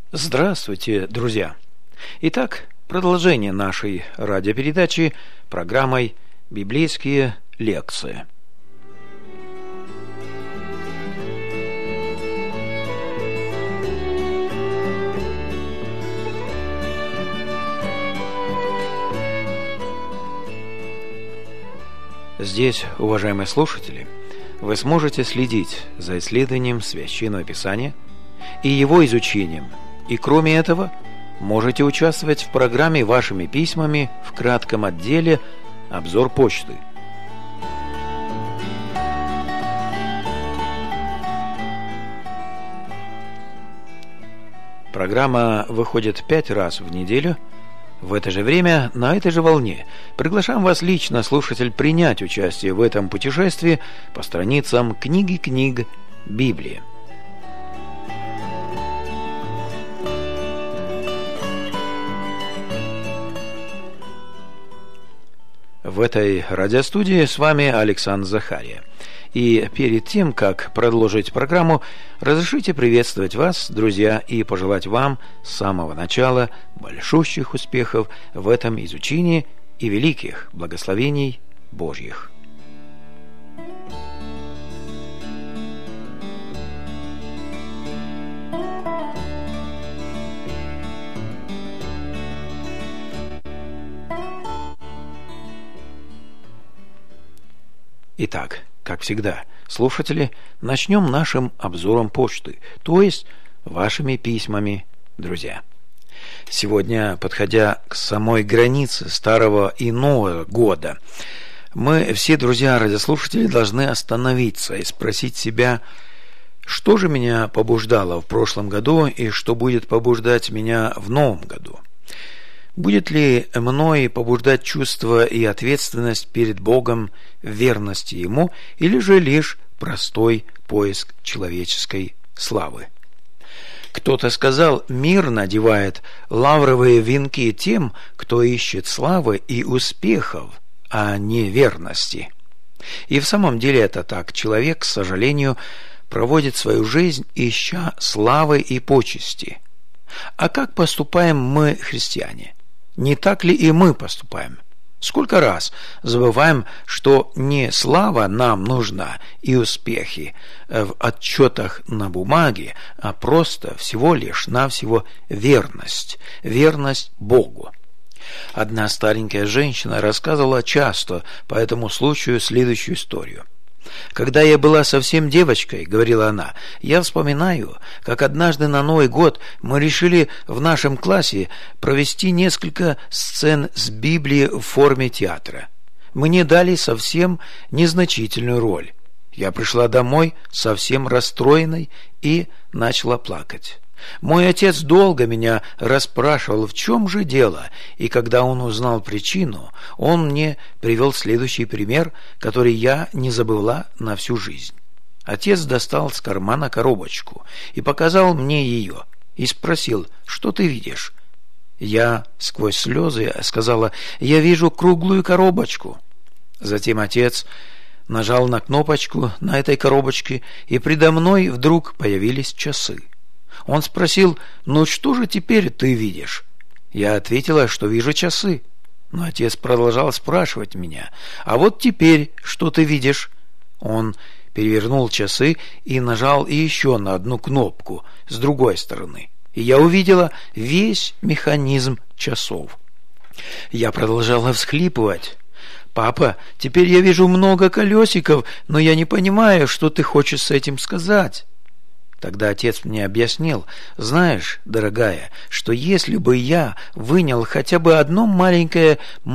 Здравствуйте, друзья! Итак, продолжение нашей радиопередачи программой «Библейские лекции». Здесь, уважаемые слушатели, вы сможете следить за исследованием Священного Писания и его изучением, и кроме этого можете участвовать в программе вашими письмами в кратком отделе «Обзор почты». Программа выходит 5 раз в неделю. В это же время, на этой же волне, приглашаем вас лично, слушатель, принять участие в этом путешествии по страницам книги книг Библии. В этой радиостудии с вами Александр Захария. И перед тем, как продолжить программу, разрешите приветствовать вас, друзья, и пожелать вам с самого начала большущих успехов в этом изучении и великих благословений Божьих. Итак, как всегда, слушатели, начнем нашим обзором почты, то есть вашими письмами, друзья. Сегодня, подходя к самой границе Старого и Нового года, мы все, друзья, радиослушатели, должны остановиться и спросить себя, что же меня побуждало в прошлом году и что будет побуждать меня в новом году. Будет ли мной побуждать чувство и ответственность перед Богом в верности Ему, или же лишь простой поиск человеческой славы? Кто-то сказал, мир надевает лавровые венки тем, кто ищет славы и успехов, а не верности. И в самом деле это так. Человек, к сожалению, проводит свою жизнь, ища славы и почести. А как поступаем мы, христиане? Не так ли и мы поступаем? Сколько раз забываем, что не слава нам нужна и успехи в отчетах на бумаге, а просто всего лишь навсего верность Богу. Одна старенькая женщина рассказывала часто по этому случаю следующую историю. «Когда я была совсем девочкой, — говорила она, — я вспоминаю, как однажды на Новый год мы решили в нашем классе провести несколько сцен с Библии в форме театра. Мне дали совсем незначительную роль. Я пришла домой совсем расстроенной и начала плакать. Мой отец долго меня расспрашивал, в чем же дело, и когда он узнал причину, он мне привел следующий пример, который я не забыла на всю жизнь. Отец достал с кармана коробочку и показал мне ее, и спросил, что ты видишь? Я сквозь слезы сказала, я вижу круглую коробочку. Затем отец нажал на кнопочку на этой коробочке, и предо мной вдруг появились часы. Он спросил, ну что же теперь ты видишь? Я ответила, что вижу часы. Но отец продолжал спрашивать меня, а вот теперь что ты видишь? Он перевернул часы и нажал еще на одну кнопку с другой стороны. И я увидела весь механизм часов. Я продолжала всхлипывать. «Папа, теперь я вижу много колесиков, но я не понимаю, что ты хочешь с этим сказать». Тогда отец мне объяснил, знаешь, дорогая, что если бы я вынял хотя бы одно маленькое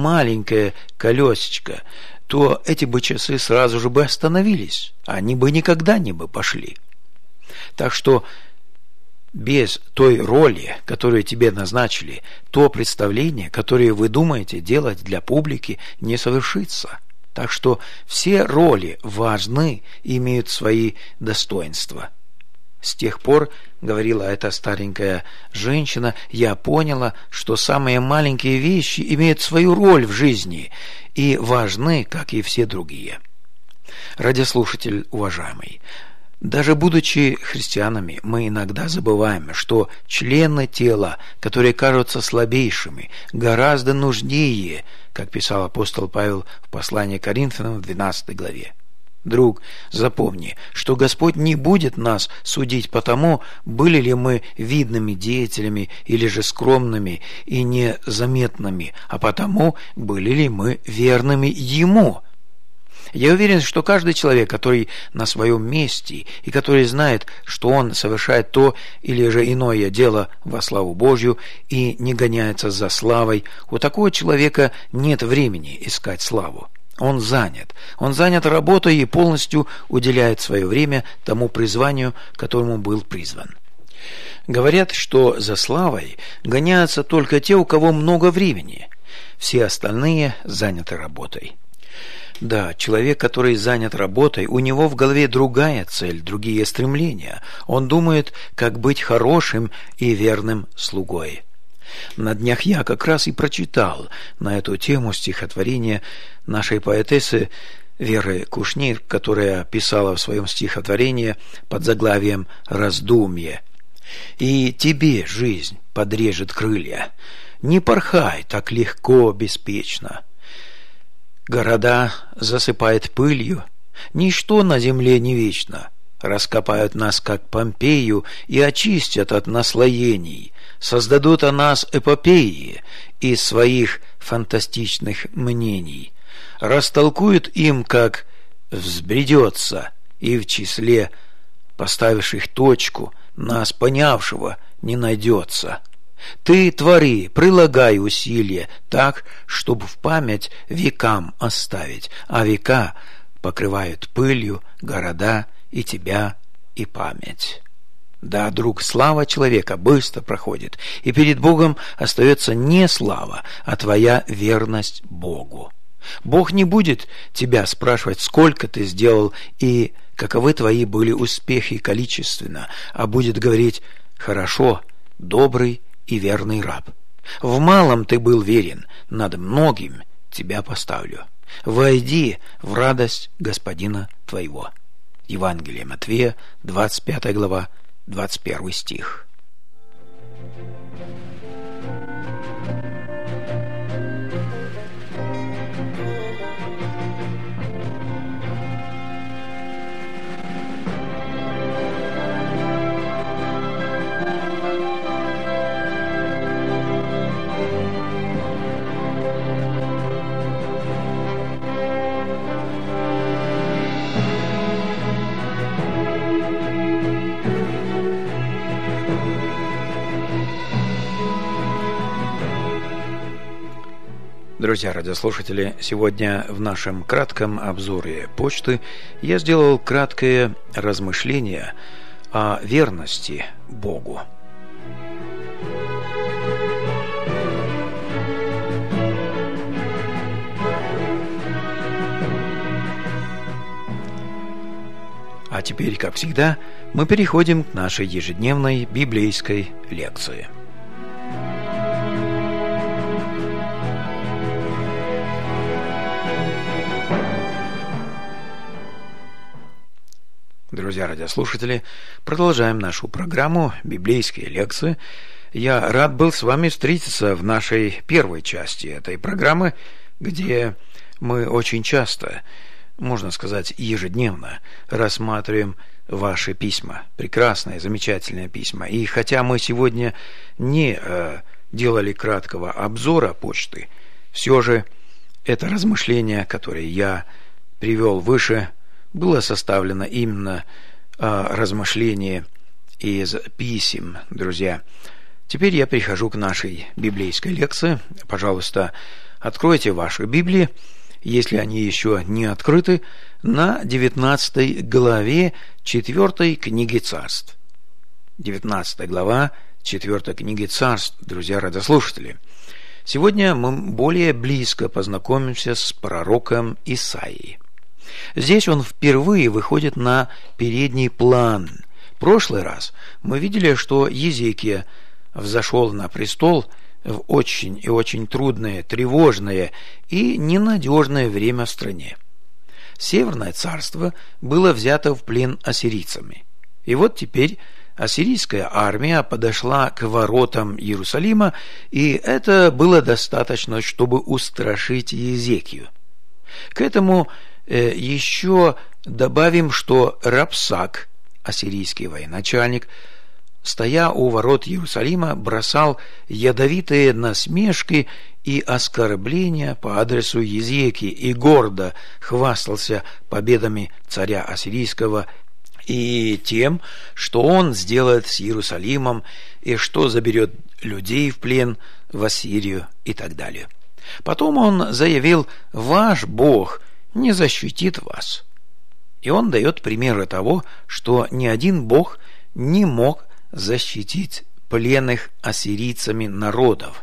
колесечко, то эти бы часы сразу же бы остановились, они бы никогда не бы пошли. Так что без той роли, которую тебе назначили, то представление, которое вы думаете делать для публики, не совершится. Так что все роли важны и имеют свои достоинства. С тех пор, говорила эта старенькая женщина, я поняла, что самые маленькие вещи имеют свою роль в жизни и важны, как и все другие. Радиослушатель уважаемый, Даже будучи христианами, мы иногда забываем, что члены тела, которые кажутся слабейшими, гораздо нужнее, как писал апостол Павел в послании к Коринфянам в 12 главе. Друг, запомни, что Господь не будет нас судить по тому, были ли мы видными деятелями или же скромными и незаметными, а по тому, были ли мы верными Ему. Я уверен, что каждый человек, который на своем месте и который знает, что он совершает то или же иное дело во славу Божью и не гоняется за славой, у такого человека нет времени искать славу. Он занят работой и полностью уделяет свое время тому призванию, к которому был призван. Говорят, что за славой гоняются только те, у кого много времени. Все остальные заняты работой. Да, человек, который занят работой, у него в голове другая цель, другие стремления. Он думает, как быть хорошим и верным слугой. На днях я как раз и прочитал на эту тему стихотворение нашей поэтессы Веры Кушнир, которая писала в своем стихотворении под заглавием «Раздумье». «И тебе жизнь подрежет крылья, не порхай так легко, беспечно. Города засыпает пылью, ничто на земле не вечно. Раскопают нас, как Помпею, и очистят от наслоений. Создадут о нас эпопеи из своих фантастичных мнений. Растолкуют им, как взбредется, и в числе поставивших точку нас понявшего не найдется. Ты твори, прилагай усилия так, чтобы в память векам оставить, а века покрывают пылью города и тебя, и память». Да, друг, слава человека быстро проходит, и перед Богом остается не слава, а твоя верность Богу. Бог не будет тебя спрашивать, сколько ты сделал и каковы твои были успехи количественно, а будет говорить: «Хорошо, добрый и верный раб. В малом ты был верен, над многим тебя поставлю. Войди в радость Господина твоего». Евангелие Матфея, 25 глава, 21 стих. Друзья радиослушатели, сегодня в нашем кратком обзоре почты я сделал краткое размышление о верности Богу. А теперь, как всегда, мы переходим к нашей ежедневной библейской лекции. Друзья радиослушатели, продолжаем нашу программу «Библейские лекции». Я рад был с вами встретиться в нашей первой части этой программы, где мы очень часто, можно сказать, ежедневно рассматриваем ваши письма. Прекрасные, замечательные письма. И хотя мы сегодня не делали краткого обзора почты, все же это размышление, которое я привел выше, было составлено именно размышление из писем, друзья. Теперь я перехожу к нашей библейской лекции. Пожалуйста, откройте ваши Библии, если они еще не открыты, на 19 главе 4 книги Царств. 19 глава 4 книги Царств, друзья радиослушатели. Сегодня мы более близко познакомимся с пророком Исаией. Здесь он впервые выходит на передний план. В прошлый раз мы видели, что Езекия взошел на престол в очень и очень трудное, тревожное и ненадежное время в стране. Северное царство было взято в плен ассирийцами. И вот теперь ассирийская армия подошла к воротам Иерусалима, и это было достаточно, чтобы устрашить Иезекию. К этому еще добавим, что Рапсак, ассирийский военачальник, стоя у ворот Иерусалима, бросал ядовитые насмешки и оскорбления по адресу Иезекии и гордо хвастался победами царя ассирийского и тем, что он сделает с Иерусалимом и что заберет людей в плен в Ассирию и так далее. Потом он заявил: «Ваш Бог не защитит вас». И он дает примеры того, что ни один Бог не мог защитить пленных ассирийцами народов.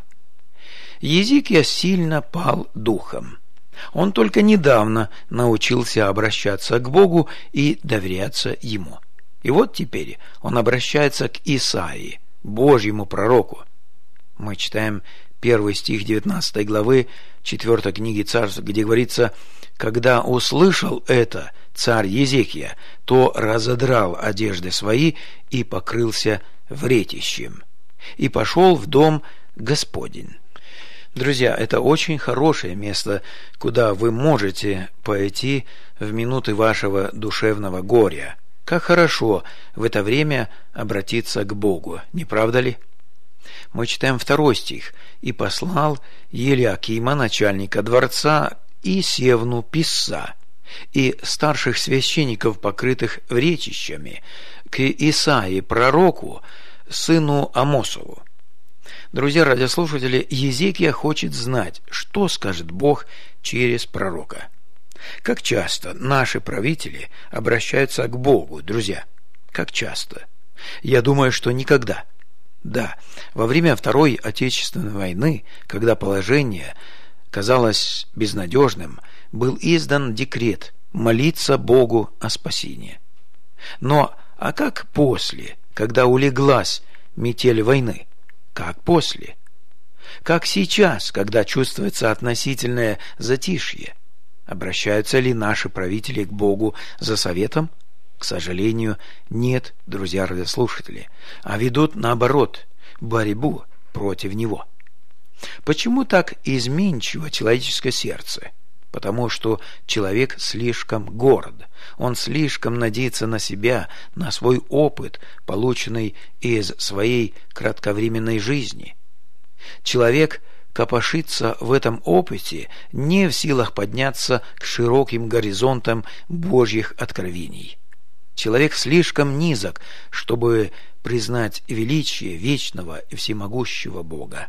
Иезекия сильно пал духом. Он только недавно научился обращаться к Богу и доверяться Ему. И вот теперь он обращается к Исаии, Божьему пророку. Мы читаем 1 стих 19 главы 4 книги Царств, где говорится: «Когда услышал это царь Иезекия, то разодрал одежды свои и покрылся вретищем, и пошел в дом Господень». Друзья, это очень хорошее место, куда вы можете пойти в минуты вашего душевного горя. Как хорошо в это время обратиться к Богу, не правда ли? Мы читаем 2 стих. «И послал Елиакима, начальника дворца, и Севну, писца, и старших священников, покрытых вретищами, к Исаии, пророку, сыну Амосову». Друзья радиослушатели, Иезекия хочет знать, что скажет Бог через пророка. Как часто наши правители обращаются к Богу, друзья? Как часто? Я думаю, что никогда. Да, во время Второй Отечественной войны, когда положение казалось безнадежным, был издан декрет молиться Богу о спасении. Но а как после, когда улеглась метель войны? Как после? Как сейчас, когда чувствуется относительное затишье? Обращаются ли наши правители к Богу за советом? К сожалению, нет, друзья радиослушатели, а ведут, наоборот, борьбу против Него. Почему так изменчиво человеческое сердце? Потому что человек слишком горд, он слишком надеется на себя, на свой опыт, полученный из своей кратковременной жизни. Человек копошится в этом опыте, не в силах подняться к широким горизонтам Божьих откровений. Человек слишком низок, чтобы признать величие вечного и всемогущего Бога.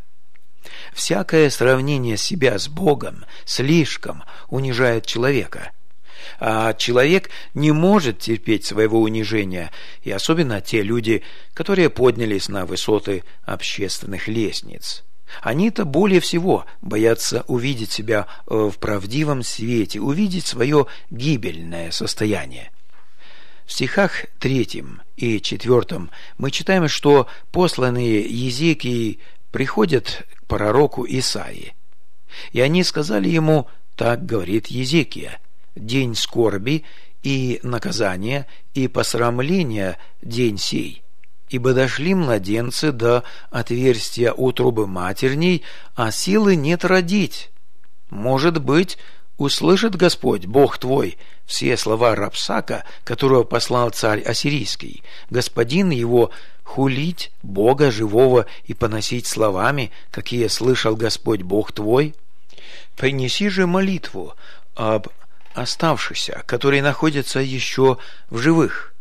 Всякое сравнение себя с Богом слишком унижает человека. А человек не может терпеть своего унижения, и особенно те люди, которые поднялись на высоты общественных лестниц. Они-то более всего боятся увидеть себя в правдивом свете, увидеть свое гибельное состояние. В стихах 3 и 4 мы читаем, что посланные Иезекией приходят к пророку Исаии. И они сказали ему: «Так говорит Иезекия, день скорби и наказания и посрамления день сей, ибо дошли младенцы до отверстия утробы матерней, а силы нет родить. Может быть, услышит Господь, Бог твой, все слова Рапсака, которого послал царь ассирийский, господин его, хулить Бога живого и поносить словами, какие слышал Господь Бог твой? Принеси же молитву об оставшихся, которые находятся еще в живых».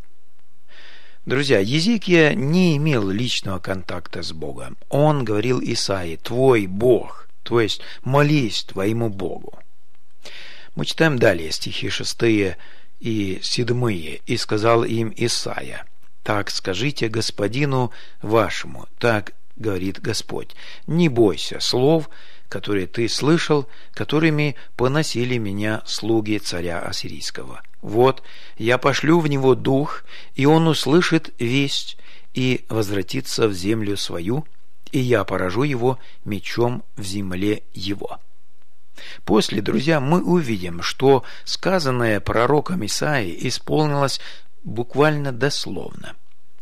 Друзья, Иезекия не имел личного контакта с Богом. Он говорил Исаии: «Твой Бог», то есть молись твоему Богу. Мы читаем далее стихи 6 и 7. «И сказал им Исайя: так скажите господину вашему, так говорит Господь, не бойся слов, которые ты слышал, которыми поносили меня слуги царя ассирийского. Вот, я пошлю в него дух, и он услышит весть, и возвратится в землю свою, и я поражу его мечом в земле его». После, друзья, мы увидим, что сказанное пророком Исаией исполнилось буквально дословно.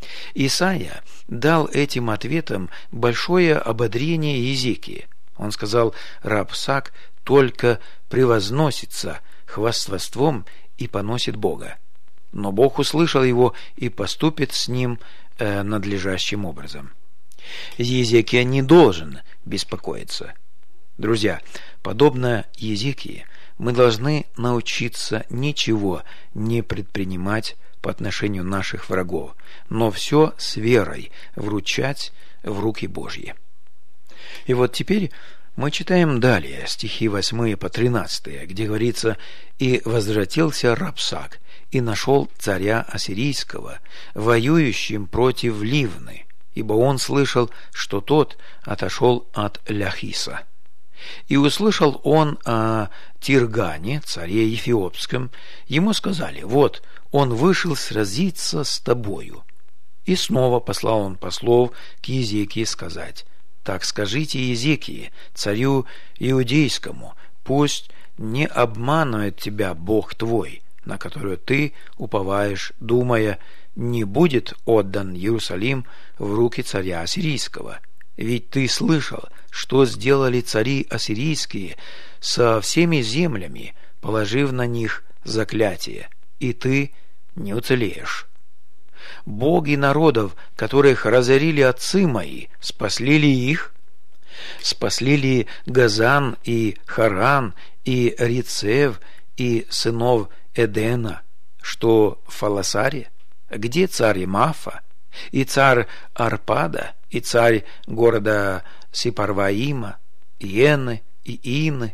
Исаия дал этим ответом большое ободрение Иезекии. Он сказал: «Рабсак только превозносится хвастовством и поносит Бога». Но Бог услышал его и поступит с ним надлежащим образом. Иезекия не должен беспокоиться. Друзья, подобно Иезекии, мы должны научиться ничего не предпринимать по отношению наших врагов, но все с верой вручать в руки Божьи. И вот теперь мы читаем далее стихи 8 по 13, где говорится: «И возвратился Рабсак, и нашел царя ассирийского, воюющим против Ливны, ибо он слышал, что тот отошел от Ляхиса. И услышал он о Тиргане, царе Эфиопском. Ему сказали: вот, он вышел сразиться с тобою. И снова послал он послов к Иезекии сказать: так скажите Иезекии, царю иудейскому, пусть не обманывает тебя Бог твой, на которую ты уповаешь, думая, не будет отдан Иерусалим в руки царя ассирийского. Ведь ты слышал, что сделали цари ассирийские со всеми землями, положив на них заклятие, и ты не уцелеешь. Боги народов, которых разорили отцы мои, спасли ли их? Спасли ли Газан и Харан и Рицев и сынов Эдена, что в Фаласаре? Где царь Мафа и царь Арпада и царь города Сепарваима, Иены и Ины?»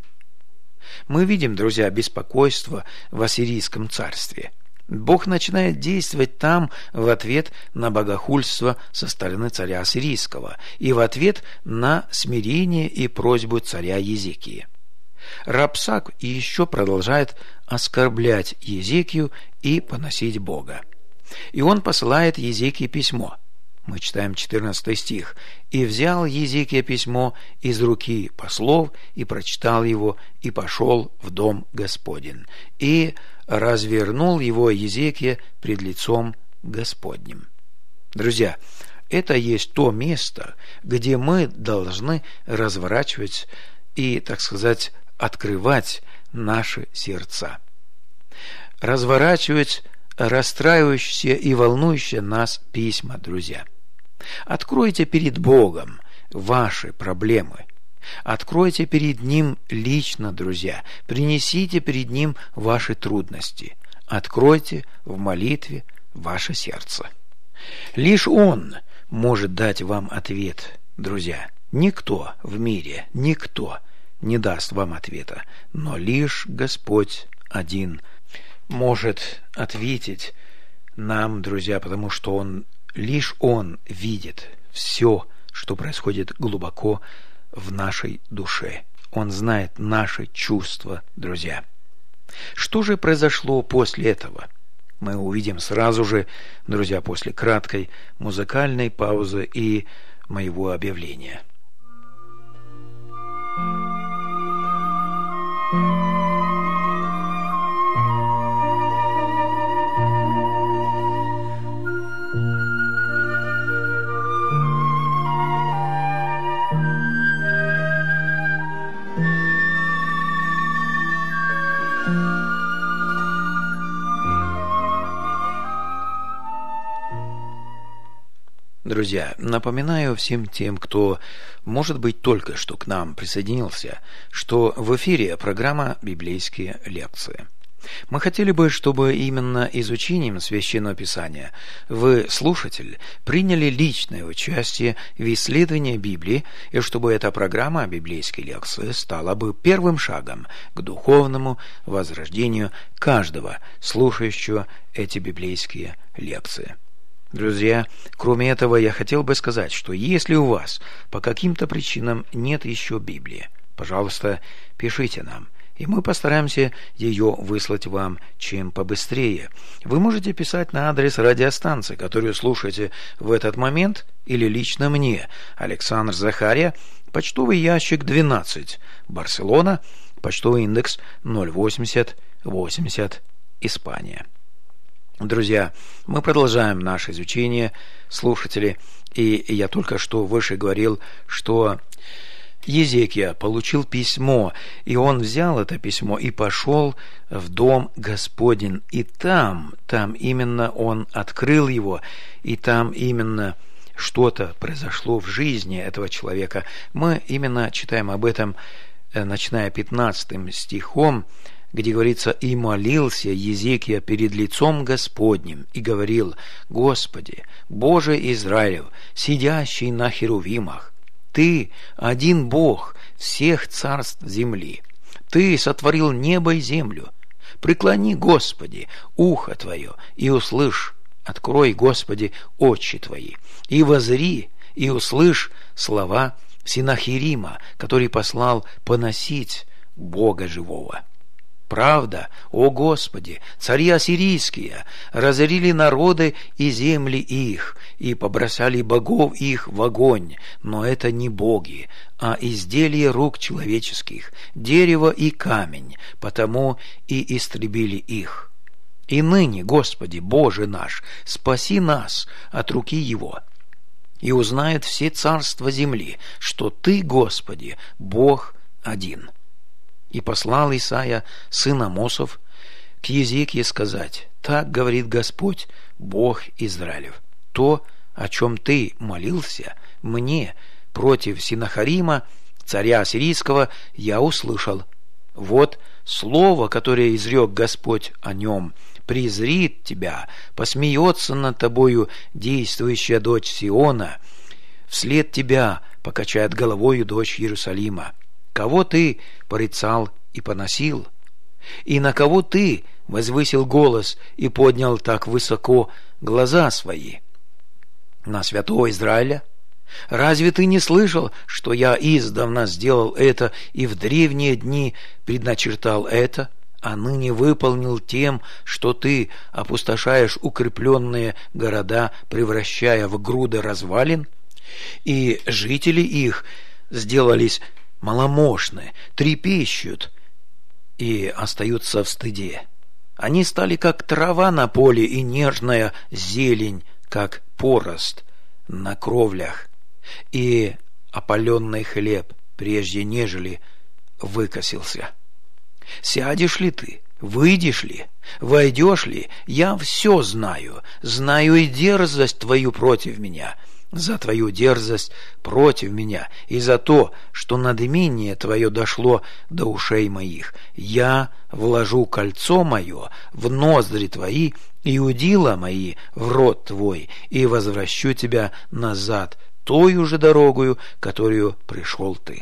Мы видим, друзья, беспокойство в ассирийском царстве. Бог начинает действовать там в ответ на богохульство со стороны царя ассирийского и в ответ на смирение и просьбу царя Иезекии. Рабсак еще продолжает оскорблять Иезекию и поносить Бога. И он посылает Иезекии письмо. Мы читаем 14 стих. «И взял Иезекия письмо из руки послов, и прочитал его, и пошел в дом Господень. И развернул его Иезекия пред лицом Господним». Друзья, это есть то место, где мы должны разворачивать и, так сказать, открывать наши сердца. Разворачивать расстраивающие и волнующие нас письма, друзья. Откройте перед Богом ваши проблемы. Откройте перед Ним лично, друзья. Принесите перед Ним ваши трудности. Откройте в молитве ваше сердце. Лишь Он может дать вам ответ, друзья. Никто в мире, никто не даст вам ответа, но лишь Господь один может ответить нам, друзья, потому что лишь Он видит все, что происходит глубоко в нашей душе. Он знает наши чувства, друзья. Что же произошло после этого? Мы увидим сразу же, друзья, после краткой музыкальной паузы и моего объявления. Друзья, напоминаю всем тем, кто, может быть, только что к нам присоединился, что в эфире программа «Библейские лекции». Мы хотели бы, чтобы именно изучением Священного Писания вы, слушатель, приняли личное участие в исследовании Библии, и чтобы эта программа «Библейские лекции» стала бы первым шагом к духовному возрождению каждого, слушающего эти библейские лекции. Друзья, кроме этого, я хотел бы сказать, что если у вас по каким-то причинам нет еще Библии, пожалуйста, пишите нам, и мы постараемся ее выслать вам чем побыстрее. Вы можете писать на адрес радиостанции, которую слушаете в этот момент, или лично мне, Александр Захария, почтовый ящик 12, Барселона, почтовый индекс 08080, Испания. Друзья, мы продолжаем наше изучение, слушатели, и я только что выше говорил, что Езекия получил письмо, и он взял это письмо и пошел в дом Господень, и там именно он открыл его, и там именно что-то произошло в жизни этого человека. Мы именно читаем об этом, начиная 15 стихом, где говорится: «И молился Езекия перед лицом Господним, и говорил: Господи, Боже Израилев, сидящий на херувимах, Ты один Бог всех царств земли. Ты сотворил небо и землю. Преклони, Господи, ухо Твое, и услышь. Открой, Господи, очи Твои, и возри, и услышь слова Синахирима, который послал поносить Бога живого. Правда, о Господи, цари ассирийские разорили народы и земли их, и побросали богов их в огонь, но это не боги, а изделия рук человеческих, дерево и камень, потому и истребили их. И ныне, Господи, Боже наш, спаси нас от руки его. И узнают все царства земли, что Ты, Господи, Бог один». И послал Исаия, сын Амосов, к Езекии сказать: «Так говорит Господь, Бог Израилев, то, о чем ты молился мне против Синахарима, царя ассирийского, я услышал. Вот слово, которое изрек Господь о нем: презрит тебя, посмеется над тобою действующая дочь Сиона, вслед тебя покачает головою дочь Иерусалима. Кого ты порицал и поносил? И на кого ты возвысил голос и поднял так высоко глаза свои? На святого Израиля? Разве ты не слышал, что я издавна сделал это и в древние дни предначертал это, а ныне выполнил тем, что ты опустошаешь укрепленные города, превращая в груды развалин? И жители их сделались маломощны, трепещут и остаются в стыде. Они стали как трава на поле и нежная зелень, как порост на кровлях, и опаленный хлеб, прежде нежели выкосился. Сядешь ли ты, выйдешь ли, войдешь ли, я все знаю, знаю и дерзость твою против меня, за твою дерзость против меня и за то, что надмение твое дошло до ушей моих. Я вложу кольцо мое в ноздри твои и удила мои в рот твой, и возвращу тебя назад тою же дорогою, которую пришел ты».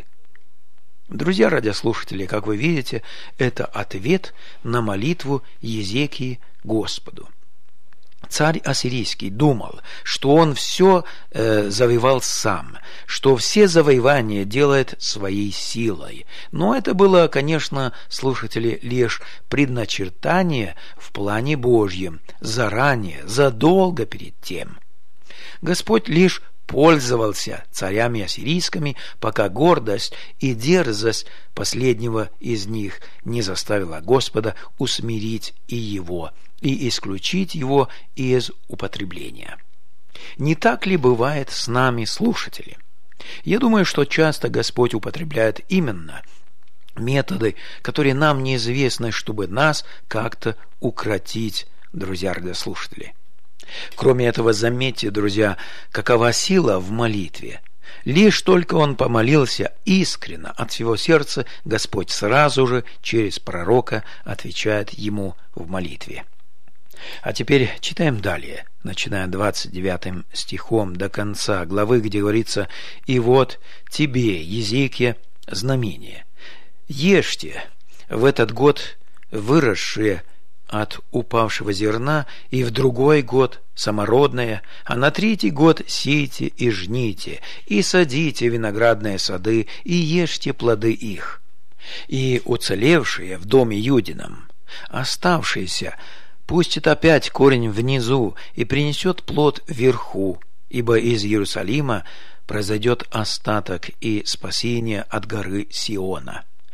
Друзья радиослушатели, как вы видите, это ответ на молитву Езекии Господу. Царь ассирийский думал, что он все завоевал сам, что все завоевания делает своей силой. Но это было, конечно, слушатели, лишь предначертание в плане Божьем, заранее, задолго перед тем. Господь лишь пользовался царями ассирийскими, пока гордость и дерзость последнего из них не заставила Господа усмирить и его, и исключить его из употребления. Не так ли бывает с нами, слушатели? Я думаю, что часто Господь употребляет именно методы, которые нам неизвестны, чтобы нас как-то укротить, друзья радиослушатели. Кроме этого, заметьте, друзья, какова сила в молитве. Лишь только он помолился искренно от всего сердца, Господь сразу же через пророка отвечает ему в молитве. А теперь читаем далее, начиная 29 стихом до конца главы, где говорится: «И вот тебе, Езекия, знамение. Ешьте в этот год выросшие от упавшего зерна, и в другой год самородное, а на третий год сейте и жните, и садите виноградные сады, и ешьте плоды их. И уцелевшие в доме Юдином, оставшиеся, пустит опять корень внизу и принесет плод вверху, ибо из Иерусалима произойдет остаток и спасение от горы Сиона.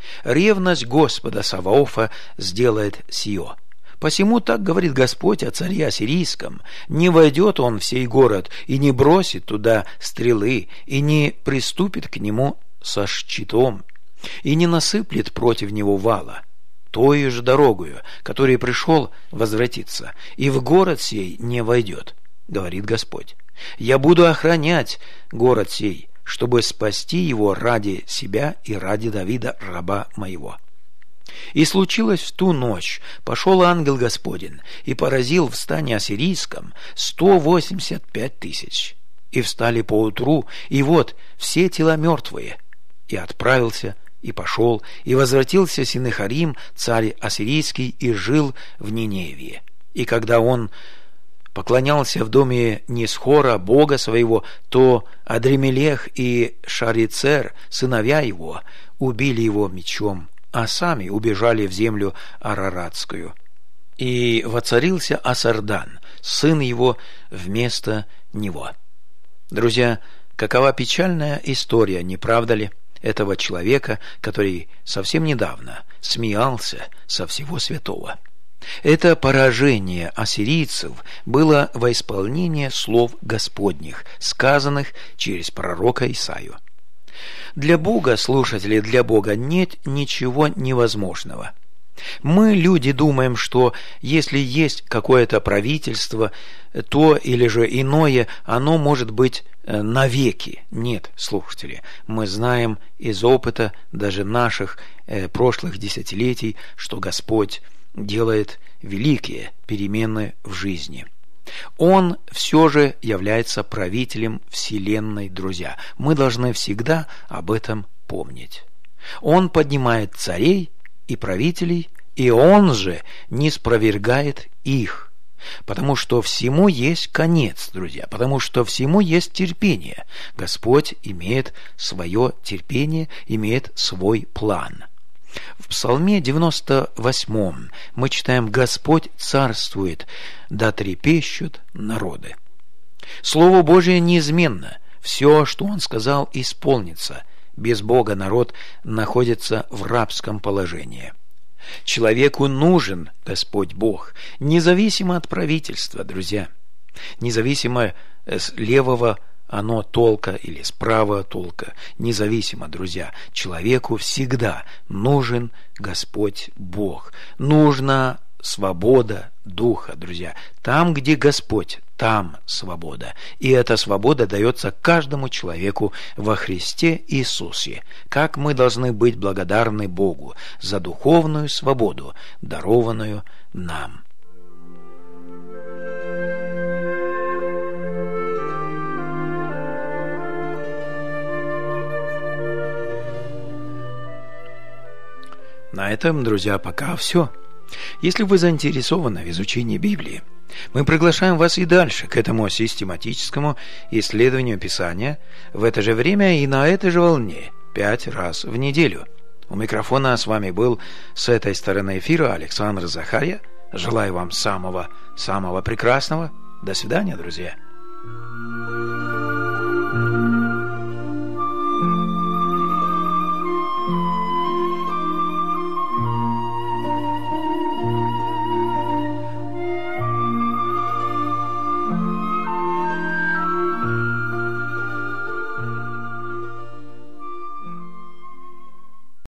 Ревность Господа Саваофа сделает сие. Посему так говорит Господь о царе ассирийском: не войдет он в сей город, и не бросит туда стрелы, и не приступит к нему со щитом, и не насыплет против него вала. Тою же дорогою, который пришел, возвратиться, и в город сей не войдет, говорит Господь. Я буду охранять город сей, чтобы спасти его ради себя и ради Давида, раба моего. И случилось в ту ночь, пошел ангел Господень и поразил в стане ассирийском 185 тысяч. И встали поутру, и вот все тела мертвые. И отправился, и пошел, и возвратился Синахарим, царь ассирийский, и жил в Ниневии. И когда он поклонялся в доме Нисхора, бога своего, то Адремелех и Шарицер, сыновья его, убили его мечом, а сами убежали в землю Араратскую. И воцарился Асардан, сын его, вместо него. Друзья, какова печальная история, не правда ли, этого человека, который совсем недавно смеялся со всего святого. Это поражение ассирийцев было во исполнение слов Господних, сказанных через пророка Исаию. Для Бога, слушатели, для Бога нет ничего невозможного. Мы, люди, думаем, что если есть какое-то правительство, то или же иное, оно может быть навеки. Нет, слушатели, мы знаем из опыта даже наших прошлых десятилетий, что Господь делает великие перемены в жизни. Он все же является правителем вселенной, друзья. Мы должны всегда об этом помнить. Он поднимает царей и правителей, и он же не спровергает их. Потому что всему есть конец, друзья, потому что всему есть терпение. Господь имеет свое терпение, имеет свой план. В Псалме 98 мы читаем: «Господь царствует, да трепещут народы». Слово Божие неизменно. Все, что Он сказал, исполнится. Без Бога народ находится в рабском положении. Человеку нужен Господь Бог, независимо от правительства, друзья. Независимо с левого оно толка или с правого толка, независимо, друзья, человеку всегда нужен Господь Бог. Нужна свобода духа, друзья. Там, где Господь, там свобода. И эта свобода дается каждому человеку во Христе Иисусе. Как мы должны быть благодарны Богу за духовную свободу, дарованную нам. На этом, друзья, пока все. Если вы заинтересованы в изучении Библии, мы приглашаем вас и дальше к этому систематическому исследованию Писания в это же время и на этой же волне 5 раз в неделю. У микрофона с вами был с этой стороны эфира Александр Захарья. Желаю вам самого прекрасного. До свидания, друзья.